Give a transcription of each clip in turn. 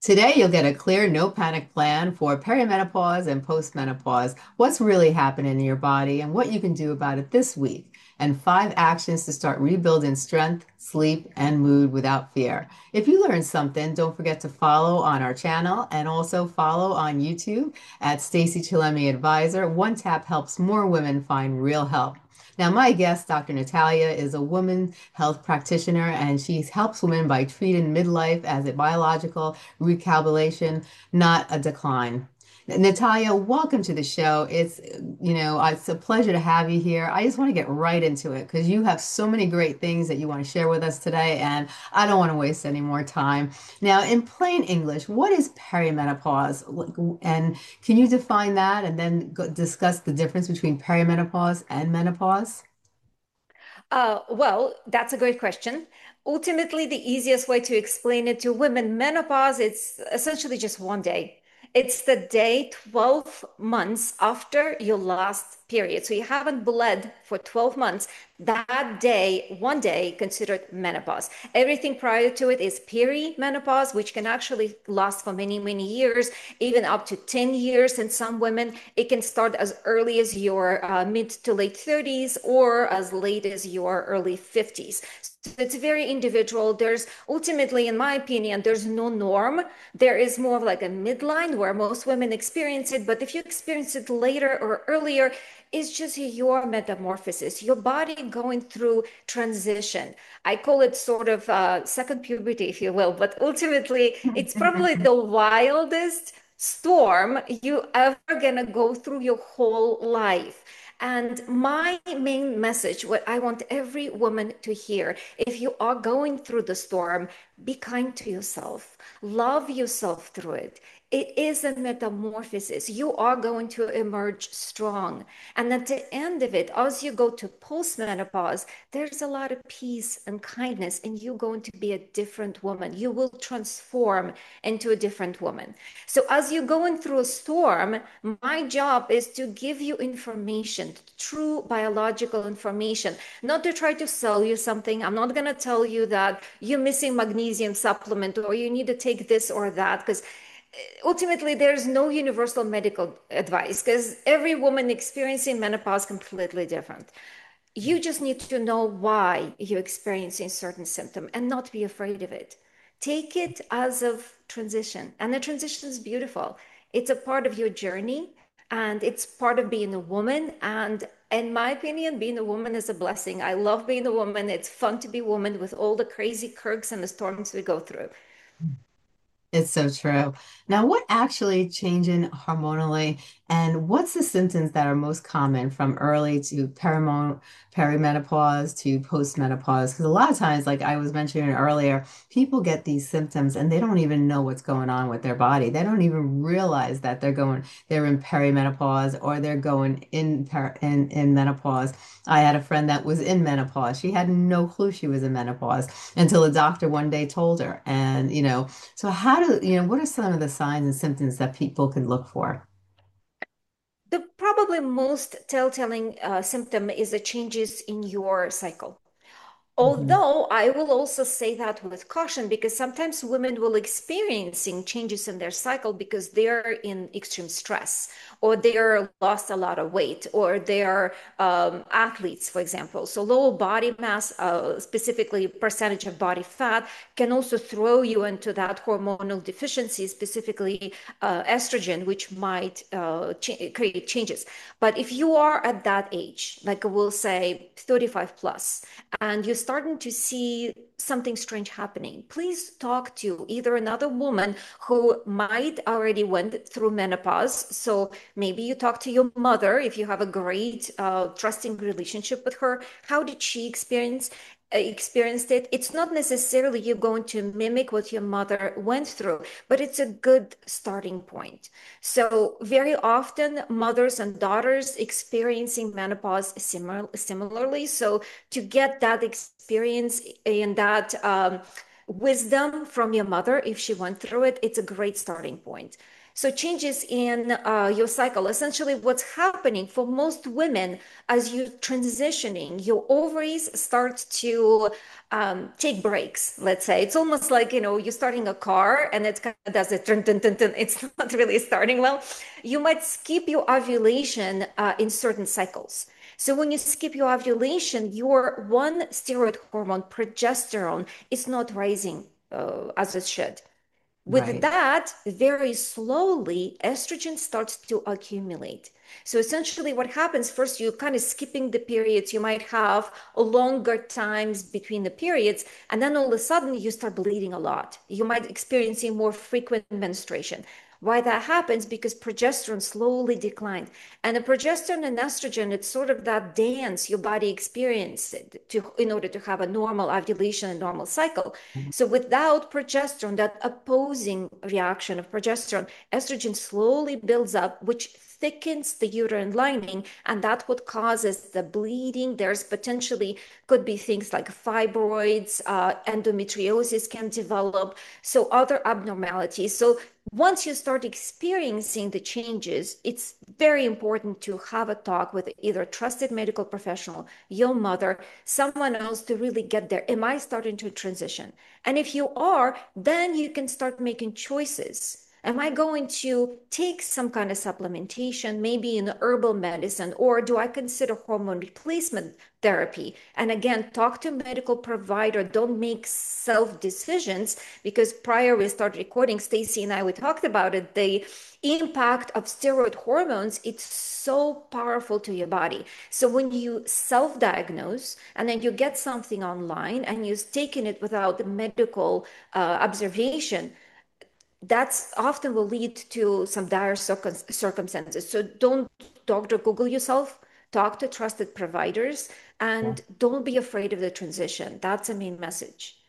Today, you'll get a clear, no panic plan for perimenopause and postmenopause, what's really happening in your body, and what you can do about it this week, and 5 actions to start rebuilding strength, sleep, and mood without fear. If you learned something, don't forget to follow on our channel and also follow on YouTube at Stacey Chillemi Advisor. One tap helps more women find real help. Now, my guest, Dr. Natalia, is a woman health practitioner, and she helps women by treating midlife as a biological recalibration, not a decline. Natalia, welcome to the show. It's a pleasure to have you here. I just want to get right into it because you have so many great things that you want to share with us today, and I don't want to waste any more time. Now, in plain English, what is perimenopause? And can you define that and then discuss the difference between perimenopause and menopause? Well, that's a great question. Ultimately, the easiest way to explain it to women, menopause, it's essentially just one day. It's the day 12 months after your last period. So you haven't bled for 12 months. That day, one day, considered menopause. Everything prior to it is perimenopause, which can actually last for many, many years, even up to 10 years in some women. It can start as early as your mid to late 30s or as late as your early 50s. So it's very individual. There's ultimately, in my opinion, there's no norm. There is more of like a midline where most women experience it. But if you experience it later or earlier, it's just your metamorphosis, your body going through transition. I call it sort of second puberty, if you will, but ultimately, it's probably the wildest storm you ever gonna go through your whole life. And my main message, what I want every woman to hear, if you are going through the storm, be kind to yourself, love yourself through it. It is a metamorphosis. You are going to emerge strong. And at the end of it, as you go to postmenopause, there's a lot of peace and kindness, and you're going to be a different woman. You will transform into a different woman. So, as you're going through a storm, my job is to give you information, true biological information, not to try to sell you something. I'm not going to tell you that you're missing magnesium supplement or you need to take this or that, because ultimately there's no universal medical advice because every woman experiencing menopause is completely different. You just need to know why you're experiencing certain symptom and not be afraid of it. Take it as of transition, and the transition is beautiful. It's a part of your journey, and it's part of being a woman. And in my opinion, being a woman is a blessing. I love being a woman. It's fun to be a woman with all the crazy quirks and the storms we go through. It's so true. Now, what actually changing hormonally, and what's the symptoms that are most common from early to perimenopause to postmenopause? Because a lot of times, like I was mentioning earlier, people get these symptoms and they don't even know what's going on with their body. They don't even realize that they're in perimenopause or they're going in menopause. I had a friend that was in menopause. She had no clue she was in menopause until a doctor one day told her. And, so what are some of the signs and symptoms that people can look for? The probably most telltale symptom is the changes in your cycle. Mhm. Although I will also say that with caution because sometimes women will experiencing changes in their cycle because they're in extreme stress or they're lost a lot of weight or they're athletes, for example. So low body mass, specifically percentage of body fat, can also throw you into that hormonal deficiency, specifically estrogen, which might create changes. But if you are at that age, like we'll say 35 plus, and you're starting to see something strange happening, please talk to either another woman who might already went through menopause. So maybe you talk to your mother if you have a great trusting relationship with her. How did she experienced it? It's not necessarily you're going to mimic what your mother went through, but it's a good starting point. So very often mothers and daughters experiencing menopause similarly. So to get that experience and that wisdom from your mother, if she went through it, it's a great starting point. So changes in your cycle. Essentially, what's happening for most women as you're transitioning, your ovaries start to take breaks. Let's say it's almost like you're starting a car and it kind of does it. Dun, dun, dun, dun. It's not really starting well. You might skip your ovulation in certain cycles. So when you skip your ovulation, your one steroid hormone, progesterone, is not rising as it should. With Right. that, very slowly, estrogen starts to accumulate. So essentially, what happens first, you're kind of skipping the periods. You might have longer times between the periods, and then all of a sudden, you start bleeding a lot. You might experiencing more frequent menstruation. Why that happens? Because progesterone slowly declined. And the progesterone and estrogen, it's sort of that dance your body experiences in order to have a normal ovulation and normal cycle. So without progesterone, that opposing reaction of progesterone, estrogen slowly builds up, which thickens the uterine lining, and that's what causes the bleeding. There's potentially could be things like fibroids, endometriosis can develop, so other abnormalities. So once you start experiencing the changes, it's very important to have a talk with either a trusted medical professional, your mother, someone else to really get there. Am I starting to transition? And if you are, then you can start making choices. Am I going to take some kind of supplementation, maybe in herbal medicine, or do I consider hormone replacement therapy? And again, talk to a medical provider. Don't make self decisions because prior we started recording, Stacy and I, we talked about it. The impact of steroid hormones, it's so powerful to your body. So when you self-diagnose and then you get something online and you're taking it without the medical observation, that's often will lead to some dire circumstances. So don't Dr. Google yourself, talk to trusted providers, Yeah. and don't be afraid of the transition. That's the main message.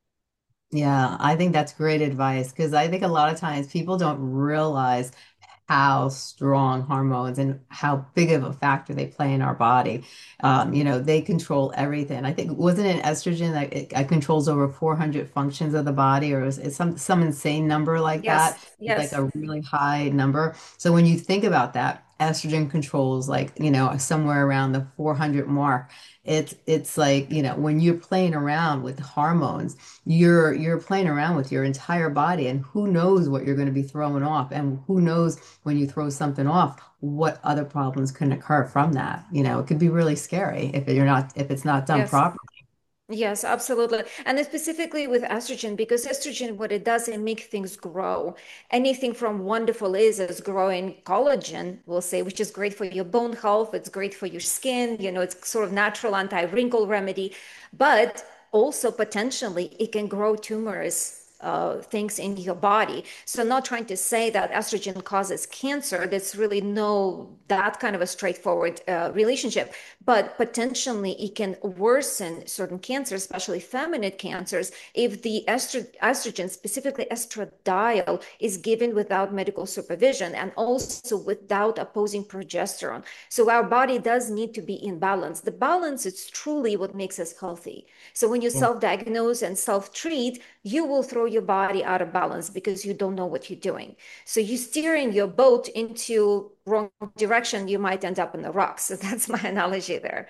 Yeah, I think that's great advice because I think a lot of times people don't realize how strong hormones and how big of a factor they play in our body. They control everything. I think wasn't it estrogen that it controls over 400 functions of the body, or is it some insane number like that? Yes, It's like yes, a really high number. So when you think about that, estrogen controls like, somewhere around the 400 mark. It's like, when you're playing around with hormones, you're playing around with your entire body, and who knows what you're going to be throwing off, and who knows when you throw something off, what other problems can occur from that. It could be really scary if it's not done yes. properly. Yes, absolutely. And specifically with estrogen, because estrogen, what it does, it makes things grow. Anything from wonderful is growing collagen, we'll say, which is great for your bone health. It's great for your skin. It's sort of natural anti-wrinkle remedy, but also potentially it can grow tumors. Things in your body. So, not trying to say that estrogen causes cancer. That's really no that kind of a straightforward relationship, but potentially it can worsen certain cancers, especially feminine cancers, if the estrogen, specifically estradiol, is given without medical supervision and also without opposing progesterone. So our body does need to be in balance. The balance is truly what makes us healthy. So when you Yeah. self-diagnose and self-treat, you will throw your body out of balance because you don't know what you're doing. So you steering your boat into wrong direction, you might end up in the rocks. So that's my analogy there.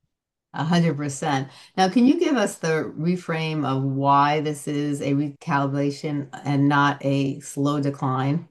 100%. Now, can you give us the reframe of why this is a recalibration and not a slow decline?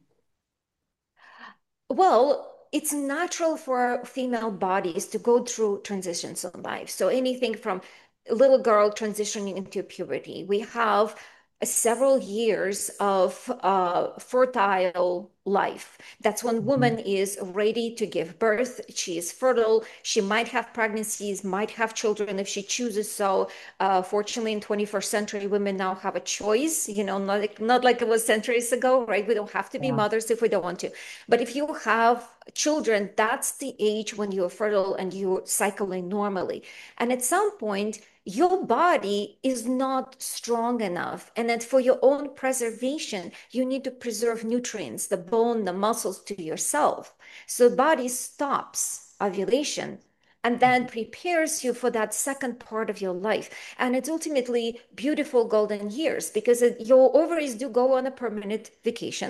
Well, it's natural for female bodies to go through transitions in life. So anything from a little girl transitioning into puberty, we have several years of fertile life. That's when Mhm. woman is ready to give birth. She is fertile. She might have pregnancies, might have children if she chooses so. Fortunately, in 21st century, women now have a choice. Not like it was centuries ago, right? We don't have to be Yeah. mothers if we don't want to. But if you have children, that's the age when you're fertile and you're cycling normally. And at some point, your body is not strong enough. And that for your own preservation, you need to preserve nutrients, the bone, the muscles to yourself. So the body stops ovulation and then prepares you for that second part of your life. And it's ultimately beautiful golden years because your ovaries do go on a permanent vacation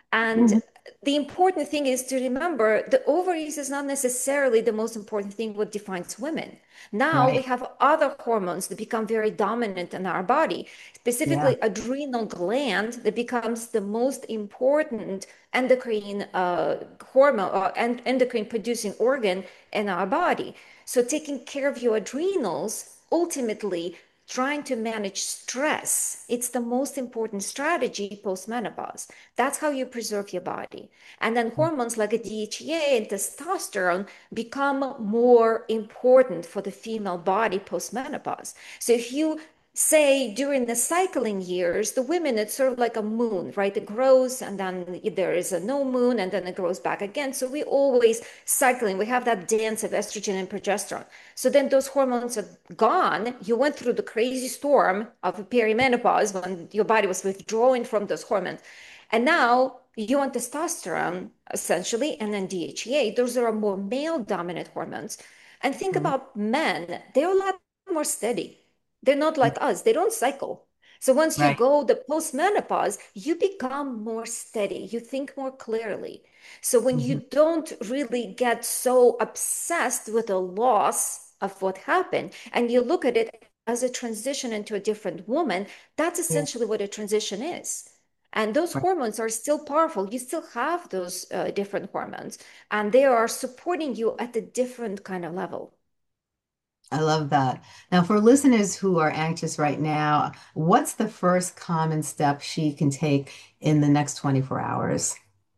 And Mhm. the important thing is to remember the ovaries is not necessarily the most important thing what defines women. Now we Right. have other hormones that become very dominant in our body, Yeah. specifically adrenal gland that becomes the most important endocrine hormone or endocrine producing organ in our body. So taking care of your adrenals ultimately trying to manage stress. It's the most important strategy post-menopause. That's how you preserve your body. And then hormones like a DHEA and testosterone become more important for the female body post-menopause. So if you say during the cycling years, the women, it's sort of like a moon, right? It grows and then there is a no moon and then it grows back again. So we always cycling, we have that dance of estrogen and progesterone. So then those hormones are gone. You went through the crazy storm of perimenopause when your body was withdrawing from those hormones. And now you want testosterone essentially, and then DHEA. Those are more male dominant hormones. And think Mhm. about men, they're a lot more steady. They're not like us, they don't cycle. So once you Right. go the postmenopause, you become more steady, you think more clearly. So when Mhm. you don't really get so obsessed with the loss of what happened, and you look at it as a transition into a different woman, that's Yeah. essentially what a transition is. And those Right. hormones are still powerful. You still have those different hormones, and they are supporting you at a different kind of level. I love that. Now, for listeners who are anxious right now, what's the first common step she can take in the next 24 hours?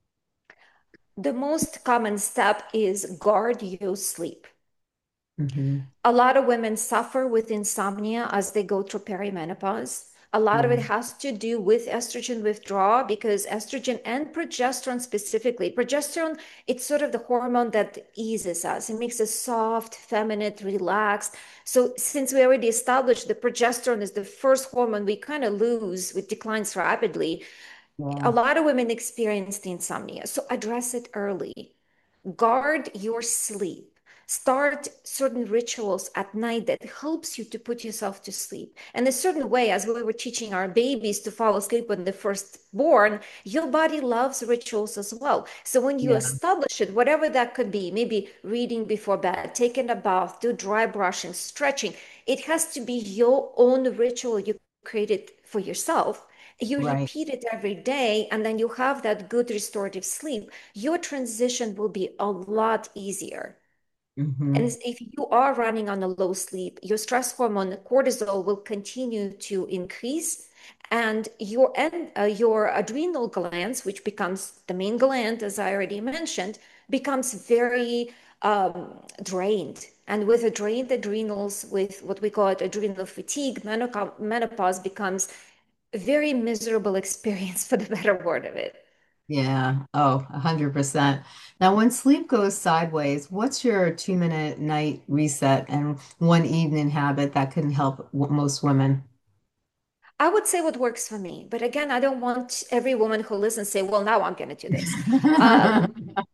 The most common step is guard your sleep. Hmm. A lot of women suffer with insomnia as they go through perimenopause. A lot of it Yeah. has to do with estrogen withdrawal because estrogen and progesterone specifically, progesterone, it's sort of the hormone that eases us. It makes us soft, feminine, relaxed. So since we already established the progesterone is the first hormone we kind of lose, it declines rapidly. A Yeah. lot of women experience the insomnia. So address it early. Guard your sleep. Start certain rituals at night that helps you to put yourself to sleep. And a certain way, as we were teaching our babies to fall asleep when they're first born, your body loves rituals as well. So when you Yeah. establish it, whatever that could be, maybe reading before bed, taking a bath, do dry brushing, stretching, it has to be your own ritual you created for yourself. You Right. repeat it every day, and then you have that good restorative sleep. Your transition will be a lot easier. And Hmm. if you are running on a low sleep, your stress hormone cortisol will continue to increase, and your adrenal glands, which becomes the main gland, as I already mentioned, becomes very drained. And with a drained adrenals, with what we call it adrenal fatigue, menopause becomes a very miserable experience, for the better word of it. Yeah. Oh, 100%. Now, when sleep goes sideways, what's your 2-minute night reset and one evening habit that can help most women? I would say what works for me, but again, I don't want every woman who listens say, "Well, now I'm going to do this." Um,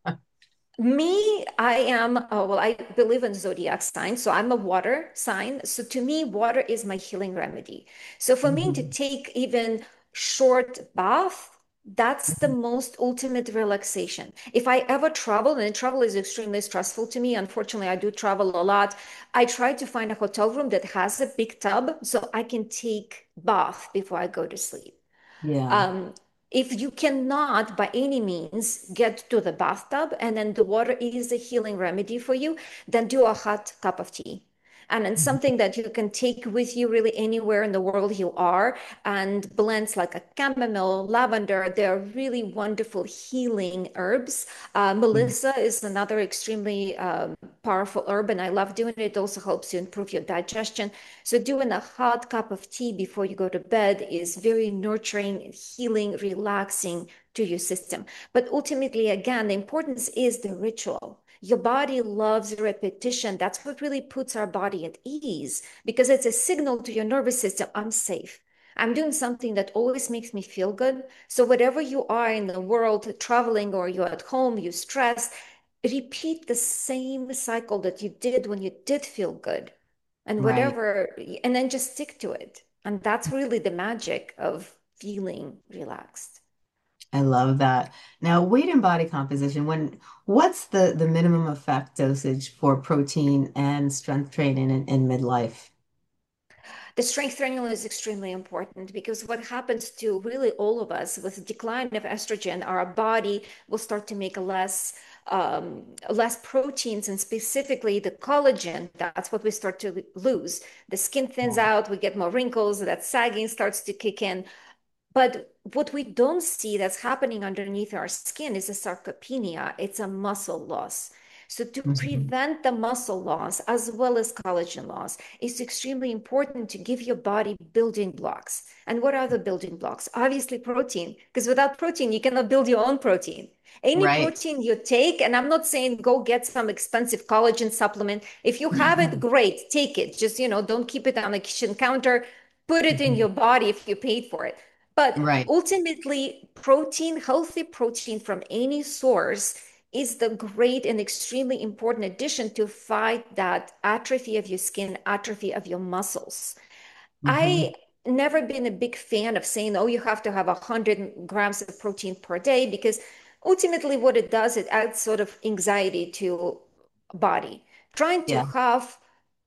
Me, I am, well, I believe in zodiac signs, so I'm a water sign. So to me, water is my healing remedy. So for me to Mhm. take even short bath, that's the most ultimate relaxation. If I ever travel, and travel is extremely stressful to me, unfortunately, I do travel a lot. I try to find a hotel room that has a big tub so I can take bath before I go to sleep. Yeah. Um, if you cannot by any means get to the bathtub and then the water is a healing remedy for you, then do a hot cup of tea. And it's something that you can take with you really anywhere in the world you are. And blends like a chamomile, lavender, they're really wonderful healing herbs. Mhm. Melissa is another extremely powerful herb, and I love doing it. It also helps you improve your digestion. So doing a hot cup of tea before you go to bed is very nurturing, healing, relaxing to your system. But ultimately, again, the importance is the ritual. Your body loves repetition. That's what really puts our body at ease because it's a signal to your nervous system, I'm safe. I'm doing something that always makes me feel good. So whatever you are in the world, traveling or you're at home, you stress, repeat the same cycle that you did when you did feel good and Right. whatever, and then just stick to it. And that's really the magic of feeling relaxed. I love that. Now, weight and body composition, what's the minimum effect dosage for protein and strength training in midlife? The strength training is extremely important because what happens to really all of us with the decline of estrogen, our body will start to make less proteins, and specifically the collagen. That's what we start to lose. The skin thins Yeah. out, we get more wrinkles, that sagging starts to kick in. But what we don't see that's happening underneath our skin is a sarcopenia. It's a muscle loss. So to Mhm. prevent the muscle loss as well as collagen loss, it's extremely important to give your body building blocks. And what are the building blocks? Obviously protein, because without protein, you cannot build your own protein. Any Right. protein you take, and I'm not saying go get some expensive collagen supplement. If you have it, great, take it. Just, don't keep it on the kitchen counter. Put it in your Mhm. body if you paid for it. But Right. ultimately, protein, healthy protein from any source is the great and extremely important addition to fight that atrophy of your skin, atrophy of your muscles. Hmm. I never been a big fan of saying, oh, you have to have 100 grams of protein per day, because ultimately what it does, it adds sort of anxiety to body. Trying to Yeah. have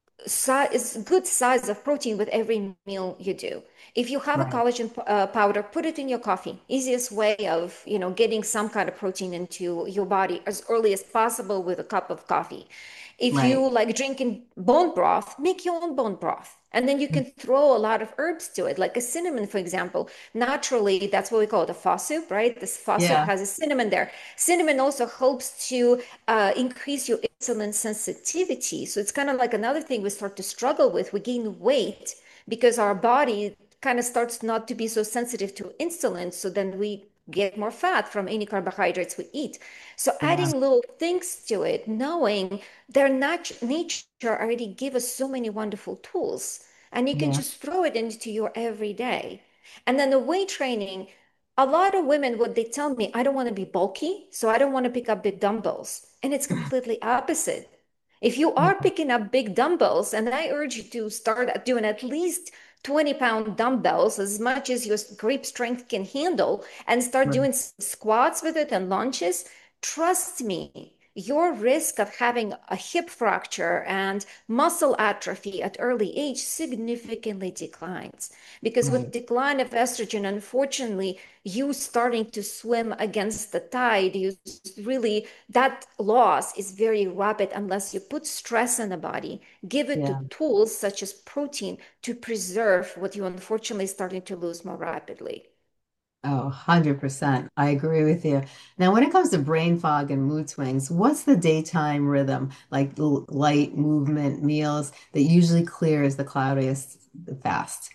size, good size of protein with every meal you do. If you have a Right. collagen powder, put it in your coffee. Easiest way of, getting some kind of protein into your body as early as possible with a cup of coffee. If you Right. like drinking bone broth, make your own bone broth. And then you can throw a lot of herbs to it, like a cinnamon, for example. Naturally, that's what we call it, a pho soup, right? This pho soup Yeah. has a cinnamon there. Cinnamon also helps to increase your insulin sensitivity. So it's kind of like another thing we start to struggle with. We gain weight because our body kind of starts not to be so sensitive to insulin. So then we get more fat from any carbohydrates we eat. So Yeah. adding little things to it, knowing their nature already give us so many wonderful tools, and you can Yeah. just throw it into your everyday. And then the weight training, a lot of women, what they tell me, I don't want to be bulky, so I don't want to pick up big dumbbells. And it's completely opposite. If you are Yeah. picking up big dumbbells, and I urge you to start doing at least 20-pound dumbbells, as much as your grip strength can handle, and start Right. doing squats with it and lunges, trust me, your risk of having a hip fracture and muscle atrophy at early age significantly declines. Because with Right. decline of estrogen, unfortunately, you starting to swim against the tide, you really, that loss is very rapid unless you put stress in the body, give it the Yeah. tools such as protein to preserve what you unfortunately starting to lose more rapidly. Oh, 100%. I agree with you. Now, when it comes to brain fog and mood swings, what's the daytime rhythm, like light movement, meals that usually clears the cloudiest fast?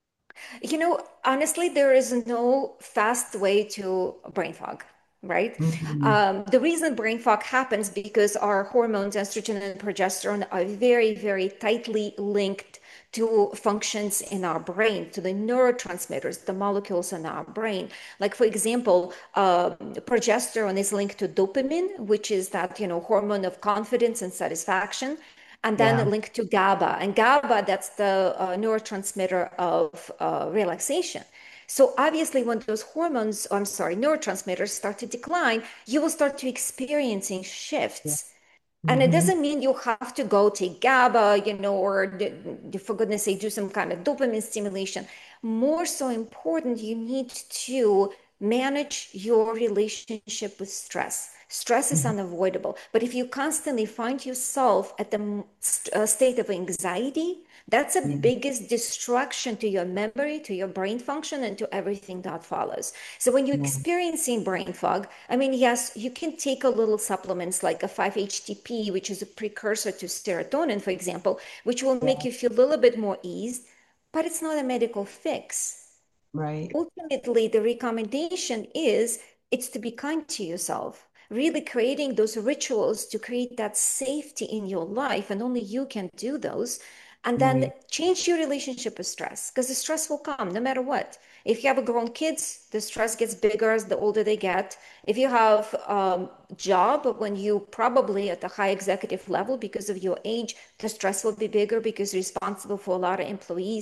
Honestly, there is no fast way to brain fog, right? Mhm. The reason brain fog happens because our hormones, estrogen and progesterone, are very, very tightly linked to functions in our brain, to the neurotransmitters, the molecules in our brain. Like, for example, progesterone is linked to dopamine, which is that, hormone of confidence and satisfaction, and then Yeah. linked to GABA. And GABA, that's the neurotransmitter of relaxation. So obviously, when those hormones, I'm sorry, neurotransmitters start to decline, you will start to experiencing Yeah. shifts. And it Hmm. doesn't mean you have to go take GABA, or for goodness sake, do some kind of dopamine stimulation. More so important, you need to manage your relationship with stress. Stress is unavoidable. But if you constantly find yourself at the state of anxiety, that's the Yeah. biggest distraction to your memory, to your brain function, and to everything that follows. So when you're Yeah. experiencing brain fog, I mean, yes, you can take a little supplements like a 5-HTP, which is a precursor to serotonin, for example, which will make Yeah. you feel a little bit more eased, but it's not a medical fix. Right. Ultimately, the recommendation is it's to be kind to yourself, really creating those rituals to create that safety in your life, and only you can do those. And then Right. change your relationship with stress, because the stress will come no matter what. If you have grown kids, the stress gets bigger as the older they get. If you have a job when you probably at a high executive level because of your age, the stress will be bigger because you're responsible for a lot of employees.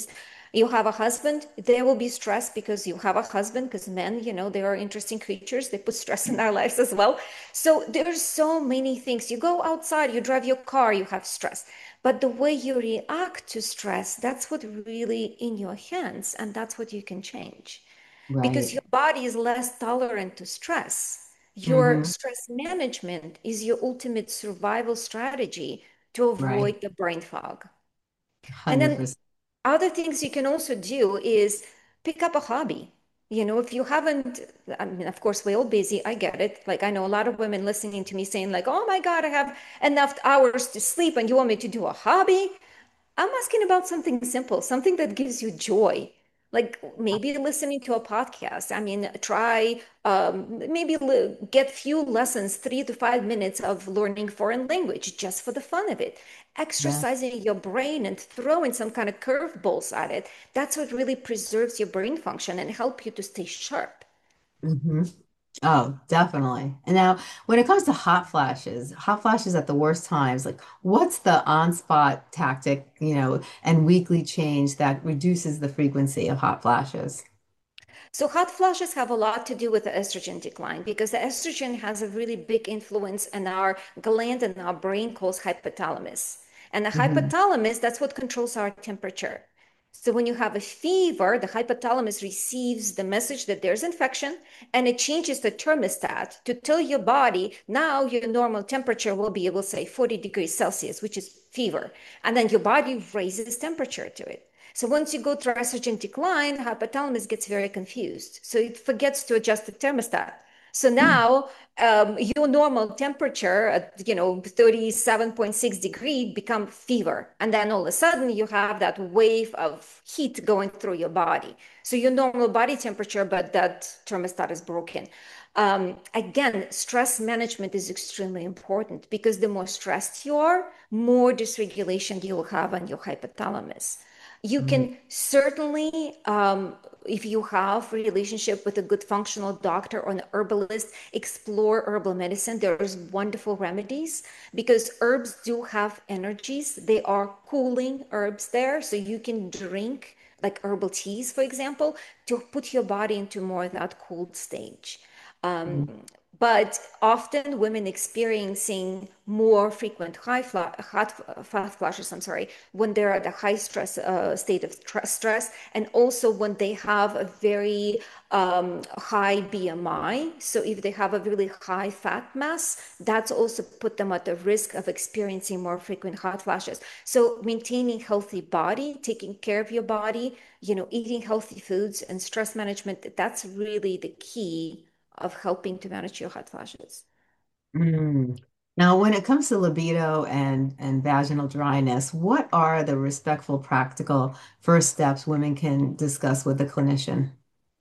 You have a husband, there will be stress because you have a husband, because men, they are interesting creatures. They put stress in our lives as well. So there's so many things. You go outside, you drive your car, you have stress. But the way you react to stress, that's what really in your hands, and that's what you can change. Because Right. your body is less tolerant to stress. Your Mm-hmm. stress management is your ultimate survival strategy to Right. avoid the brain fog. And then 100%. other things you can also do is pick up a hobby. If you haven't, I mean, of course, we're all busy. I get it. Like, I know a lot of women listening to me saying, like, oh my God, I have enough hours to sleep, and you want me to do a hobby? I'm asking about something simple, something that gives you joy. Like maybe listening to a podcast. I mean, try maybe get few lessons, 3 to 5 minutes of learning foreign language just for the fun of it. Yeah. Exercising your brain and throwing some kind of curveballs at it. That's what really preserves your brain function and help you to stay sharp. Hmm. Oh, definitely. And now, when it comes to hot flashes at the worst times, like what's the on-spot tactic, and weekly change that reduces the frequency of hot flashes? So hot flashes have a lot to do with the estrogen decline because the estrogen has a really big influence in our gland in our brain called hypothalamus. And the Hmm. hypothalamus, that's what controls our temperature. So when you have a fever, the hypothalamus receives the message that there's infection and it changes the thermostat to tell your body now your normal temperature will be, able to say 40 degrees Celsius, which is fever. And then your body raises temperature to it. So once you go through estrogen decline, the hypothalamus gets very confused. So it forgets to adjust the thermostat. So now your normal temperature at 37.6 degree become fever. And then all of a sudden you have that wave of heat going through your body. So your normal body temperature, but that thermostat is broken. Again, stress management is extremely important because the more stressed you are, more dysregulation you will have on your hypothalamus. You Right. can certainly, if you have a relationship with a good functional doctor or an herbalist, explore herbal medicine. There's wonderful remedies because herbs do have energies. They are cooling herbs there, so you can drink like herbal teas, for example, to put your body into more of that cooled stage. Um, Mhm. but often women experiencing more frequent hot flashes, I'm sorry, when they're at a high stress state of stress, and also when they have a very high BMI. So if they have a really high fat mass, that's also put them at the risk of experiencing more frequent hot flashes. So maintaining healthy body, taking care of your body, eating healthy foods and stress management, that's really the key of helping to manage your hot flashes. Mm. Now, when it comes to libido and vaginal dryness, what are the respectful, practical first steps women can discuss with a clinician?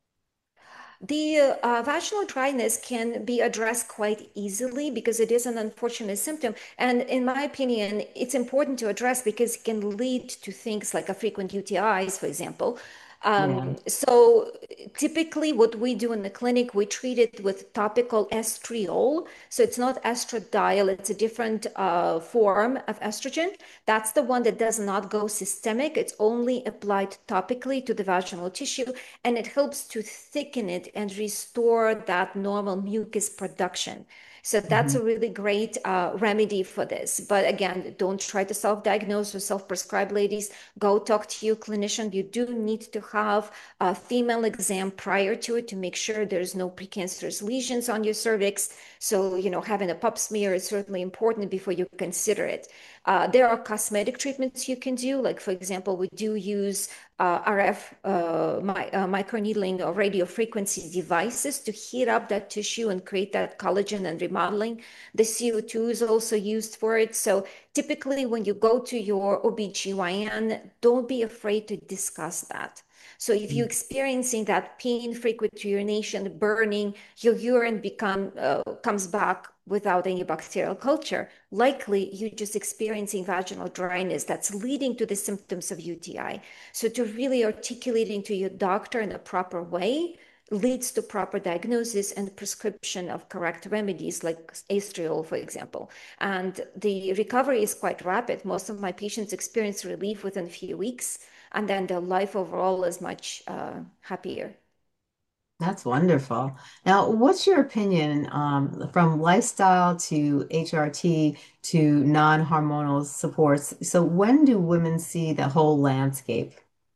The vaginal dryness can be addressed quite easily because it is an unfortunate symptom. And in my opinion, it's important to address because it can lead to things like a frequent UTIs, for example. Yeah. So typically what we do in the clinic, we treat it with topical estriol. So it's not estradiol, it's a different form of estrogen. That's the one that does not go systemic. It's only applied topically to the vaginal tissue, and it helps to thicken it and restore that normal mucus production. So that's Mhm. a really great remedy for this. But again, don't try to self-diagnose or self-prescribe, ladies. Go talk to your clinician. You do need to have a female exam prior to it to make sure there's no precancerous lesions on your cervix. So, having a pap smear is certainly important before you consider it. There are cosmetic treatments you can do. Like, for example, we do use RF microneedling or radio frequency devices to heat up that tissue and create that collagen and remodeling. The CO2 is also used for it. So typically when you go to your OBGYN, don't be afraid to discuss that. So if you're experiencing that pain, frequent urination, burning, your urine comes back without any bacterial culture, likely you're just experiencing vaginal dryness that's leading to the symptoms of UTI. So to really articulating to your doctor in a proper way leads to proper diagnosis and prescription of correct remedies like estriol, for example. And the recovery is quite rapid. Most of my patients experience relief within a few weeks. and then their life overall is much happier. That's wonderful. Now, what's your opinion from lifestyle to HRT to non-hormonal supports? So when do women see the whole landscape?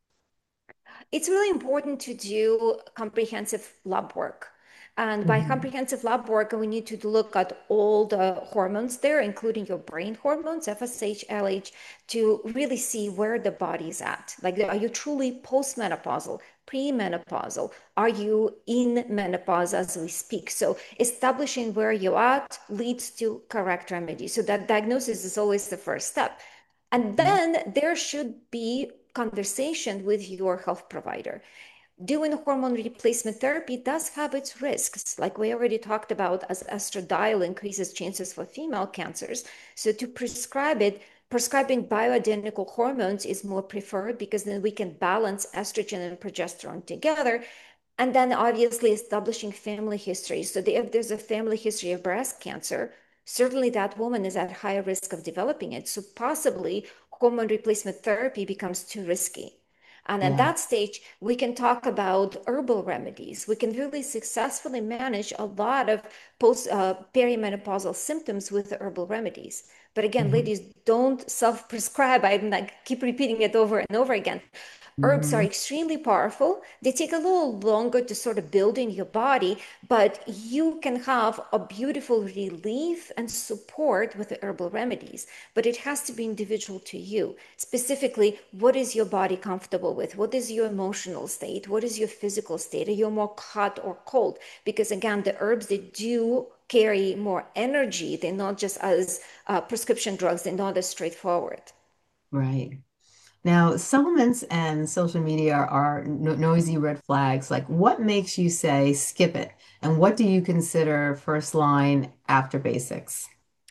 It's really important to do comprehensive lab work. And by Hmm. comprehensive lab work, we need to look at all the hormones there, including your brain hormones, FSH, LH, to really see where the body's at. Like, are you truly postmenopausal, premenopausal? Are you in menopause as we speak? So establishing where you're at leads to correct remedy. So that diagnosis is always the first step. And Yeah. then there should be conversation with your health provider. Doing hormone replacement therapy does have its risks, like we already talked about, as estradiol increases chances for female cancers. So to prescribe it, prescribing bioidentical hormones is more preferred because then we can balance estrogen and progesterone together. And then obviously establishing family history. So if there's a family history of breast cancer, certainly that woman is at higher risk of developing it. So possibly hormone replacement therapy becomes too risky. And at Yeah. that stage, we can talk about herbal remedies. We can really successfully manage a lot of post perimenopausal symptoms with herbal remedies. But again, Hmm. ladies, don't self-prescribe. I like keep repeating it over and over again. Herbs are Hmm. extremely powerful. They take a little longer to sort of build in your body, but you can have a beautiful relief and support with the herbal remedies. But it has to be individual to you. Specifically, what is your body comfortable with? What is your emotional state? What is your physical state? Are you more hot or cold? Because again, the herbs, they do carry more energy. They're not just as prescription drugs, they're not as straightforward. Right. Now, supplements and social media are no noisy red flags. Like, what makes you say skip it? And what do you consider first line after basics?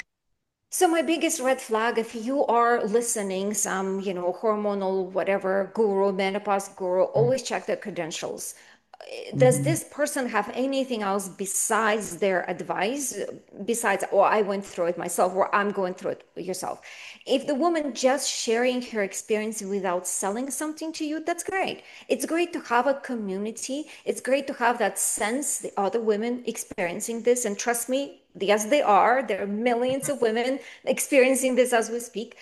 So my biggest red flag, if you are listening, some, hormonal, whatever guru, menopause guru, always check their credentials. Does Mm-hmm. this person have anything else besides their advice, besides, oh, I went through it myself, or I'm going through it yourself? If the woman just sharing her experience without selling something to you, that's great. It's great to have a community. It's great to have that sense, the other women experiencing this. And trust me, yes, they are. There are millions of women experiencing this as we speak.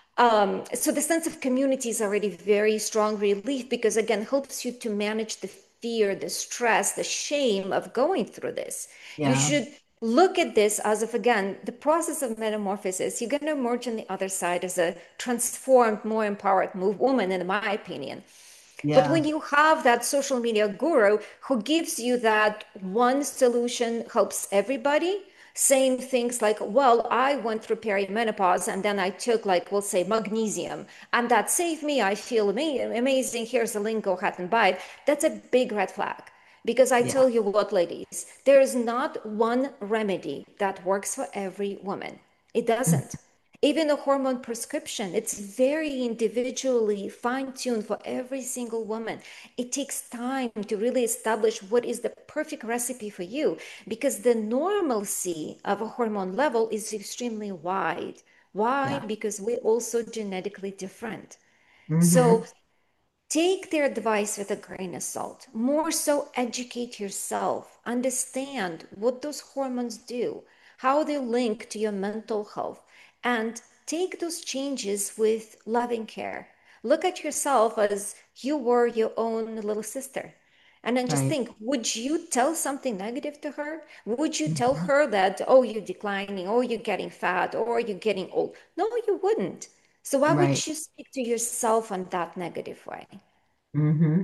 So the sense of community is already very strong relief because again helps you to manage the fear, the stress, the shame of going through this. You Yeah. should look at this as if again the process of metamorphosis, you're going to emerge on the other side as a transformed, more empowered woman, in my opinion. But Yeah. when you have that social media guru who gives you that one solution helps everybody, saying things like, well, I went through perimenopause and then I took, like, we'll say, magnesium, and that saved me. I feel amazing. Here's a link, go ahead and buy it. That's a big red flag. Because I Yeah. tell you what, ladies, there is not one remedy that works for every woman. It doesn't. Even a hormone prescription, it's very individually fine-tuned for every single woman. It takes time to really establish what is the perfect recipe for you because the normalcy of a hormone level is extremely wide. Why? Yeah. Because we're also genetically different. Mm-hmm. So take their advice with a grain of salt. More so, educate yourself. Understand what those hormones do, how they link to your mental health, and take those changes with loving care. Look at yourself as you were your own little sister. And then just Right. think, would you tell something negative to her? Would you tell Mhm. her that, oh, you're declining, or you're getting fat, or you're getting old? No, you wouldn't. So why would Right. you speak to yourself in that negative way? Mm-hmm.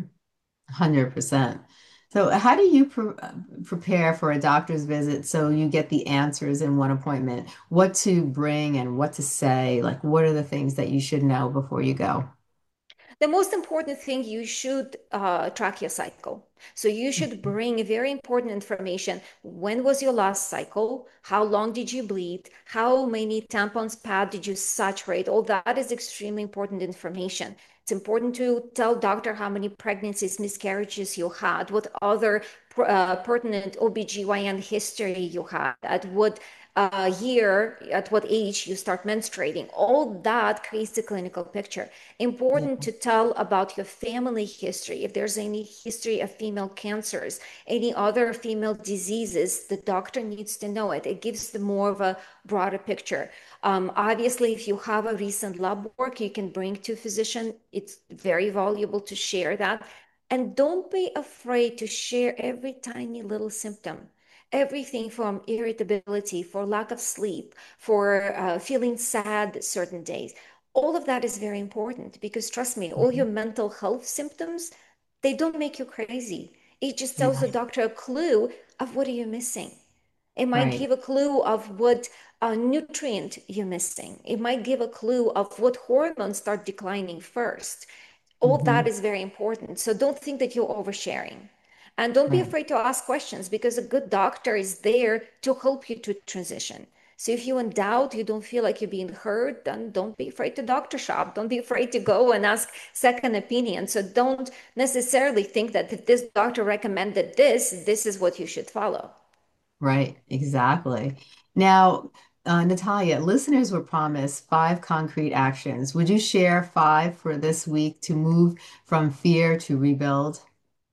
100%. So, how do you prepare for a doctor's visit so you get the answers in one appointment? What to bring and what to say? Like, what are the things that you should know before you go? The most important thing, you should track your cycle. So you should Mhm. bring very important information. When was your last cycle? How long did you bleed? How many tampons pad did you saturate? All that is extremely important information. It's important to tell doctor how many pregnancies, miscarriages you had, what other pertinent OBGYN history you had, at what year, at what age you start menstruating. All that creates the clinical picture. Yeah. Important to tell about your family history. If there's any history of female cancers, any other female diseases, the doctor needs to know it. It gives them more of a broader picture. Obviously, if you have a recent lab work, you can bring to a physician. It's very valuable to share that. And don't be afraid to share every tiny little symptom. Everything from irritability, for lack of sleep, for feeling sad certain days. All of that is very important because trust me, all Mhm. your mental health symptoms, they don't make you crazy. It just tells the Right. doctor a clue of what are you missing. It might Right. give a clue of what nutrient you're missing. It might give a clue of what hormones start declining first. All that Hmm. is very important. So don't think that you're oversharing. And don't be Right. afraid to ask questions because a good doctor is there to help you to transition. So if you're in doubt, you don't feel like you're being heard, then don't be afraid to doctor shop. Don't be afraid to go and ask second opinion. So don't necessarily think that if this doctor recommended this, this is what you should follow. Right. Exactly. Now, Natalia, listeners were promised 5 concrete actions. Would you share 5 for this week to move from fear to rebuild?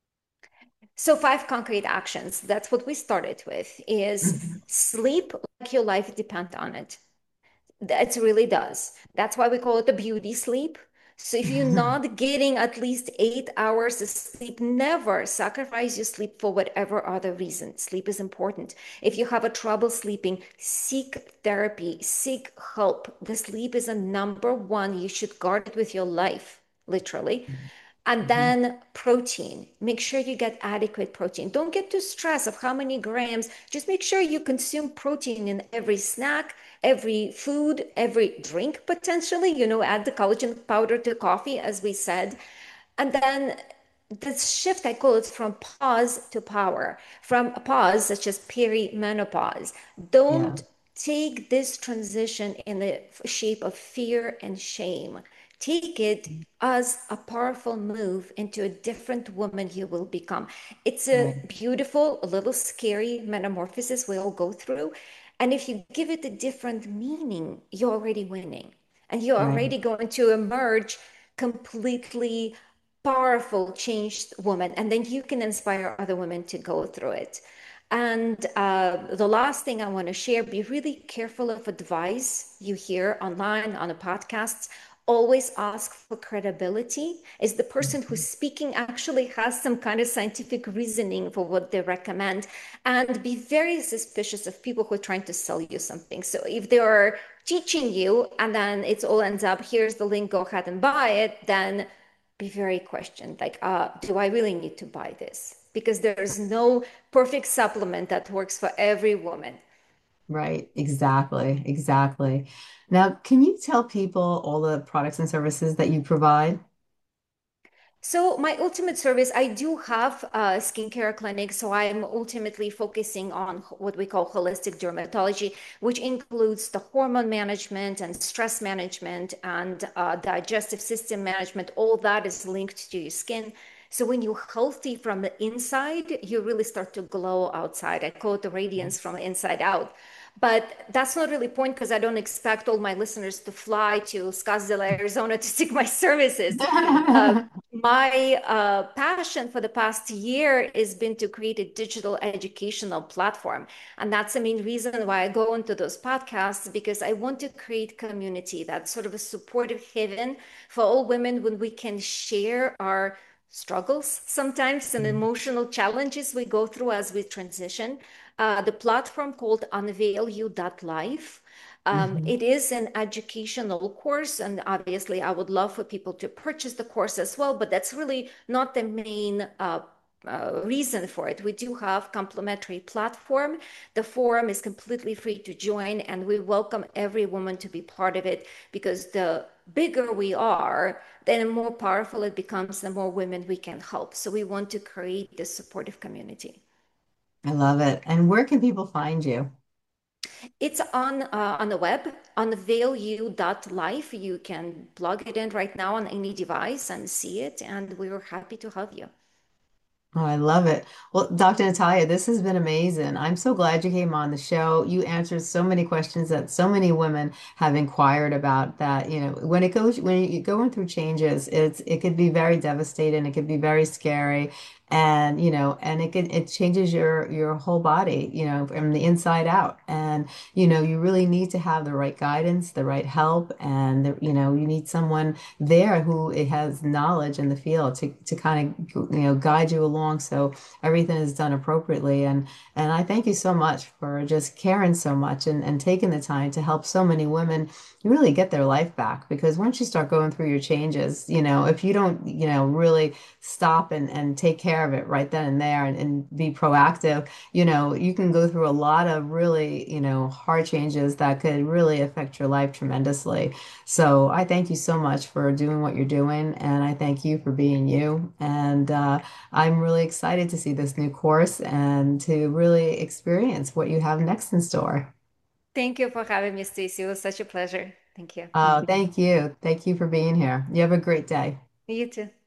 So 5 concrete actions, that's what we started with, is Mhm. sleep like your life depends on it. It really does. That's why we call it the beauty sleep. So if you're not getting at least 8 hours of sleep, never sacrifice your sleep for whatever other reason. Sleep is important. If you have a trouble sleeping, seek therapy, seek help. The sleep is a number one. You should guard it with your life, literally. And Mhm. then protein. Make sure you get adequate protein. Don't get too stressed of how many grams. Just make sure you consume protein in every snack, every food, every drink potentially. Add the collagen powder to coffee, as we said. And then this shift, I call it from pause to power, from a pause, such as perimenopause. Yeah. Don't take this transition in the shape of fear and shame. Take it as a powerful move into a different woman you will become. It's a Right. beautiful, a little scary metamorphosis we all go through. And if you give it a different meaning, you're already winning. And you're Right. already going to emerge completely powerful, changed woman. And then you can inspire other women to go through it. And the last thing I want to share, be really careful of advice you hear online on the podcasts. Always ask for credibility. Is the person who's Mhm. speaking actually has some kind of scientific reasoning for what they recommend? And be very suspicious of people who are trying to sell you something. So if they are teaching you and then it all ends up, here's the link, go ahead and buy it, then be very questioned like, do I really need to buy this? Because there's no perfect supplement that works for every woman. Right. Exactly. Exactly. Now, can you tell people all the products and services that you provide? So my ultimate service, I do have a skincare clinic. So I'm ultimately focusing on what we call holistic dermatology, which includes the hormone management and stress management and digestive system management. All that is linked to your skin. So when you're healthy from the inside, you really start to glow outside. I call it the radiance from the inside out. But that's not really point because I don't expect all my listeners to fly to Scottsdale, Arizona to seek my services. Uh, my passion for the past year has been to create a digital educational platform. And that's the main reason why I go into those podcasts, because I want to create community that's sort of a supportive haven for all women when we can share our struggles sometimes and emotional challenges we go through as we transition. The platform called unveilyou.life. Mhm. It is an educational course, and obviously, I would love for people to purchase the course as well, but that's really not the main reason for it. We do have complimentary platform. The forum is completely free to join, and we welcome every woman to be part of it because the bigger we are, then the more powerful it becomes, the more women we can help. So we want to create this supportive community. I love it. And where can people find you? It's on the web, unveilyou.life. You can plug it in right now on any device and see it, and we are happy to have you. Oh, I love it. Well, Dr. Natalia, this has been amazing. I'm so glad you came on the show. You answered so many questions that so many women have inquired about that, when you're going through changes, it could be very devastating, it could be very scary. And, and it changes your whole body, from the inside out. And, you really need to have the right guidance, the right help, and you need someone there who it has knowledge in the field to kind of guide you along so everything is done appropriately. And I thank you so much for just caring so much and taking the time to help so many women really get their life back. Because once you start going through your changes, if you don't really stop and take care of it right then and there and be proactive, you can go through a lot of really hard changes that could really affect your life tremendously. So I thank you so much for doing what you're doing, and I thank you for being you. And I'm really excited to see this new course and to really experience what you have next in store. Thank you for having me, Stacey. It was such a pleasure. Thank you. Thank you. Thank you for being here. You have a great day. You too.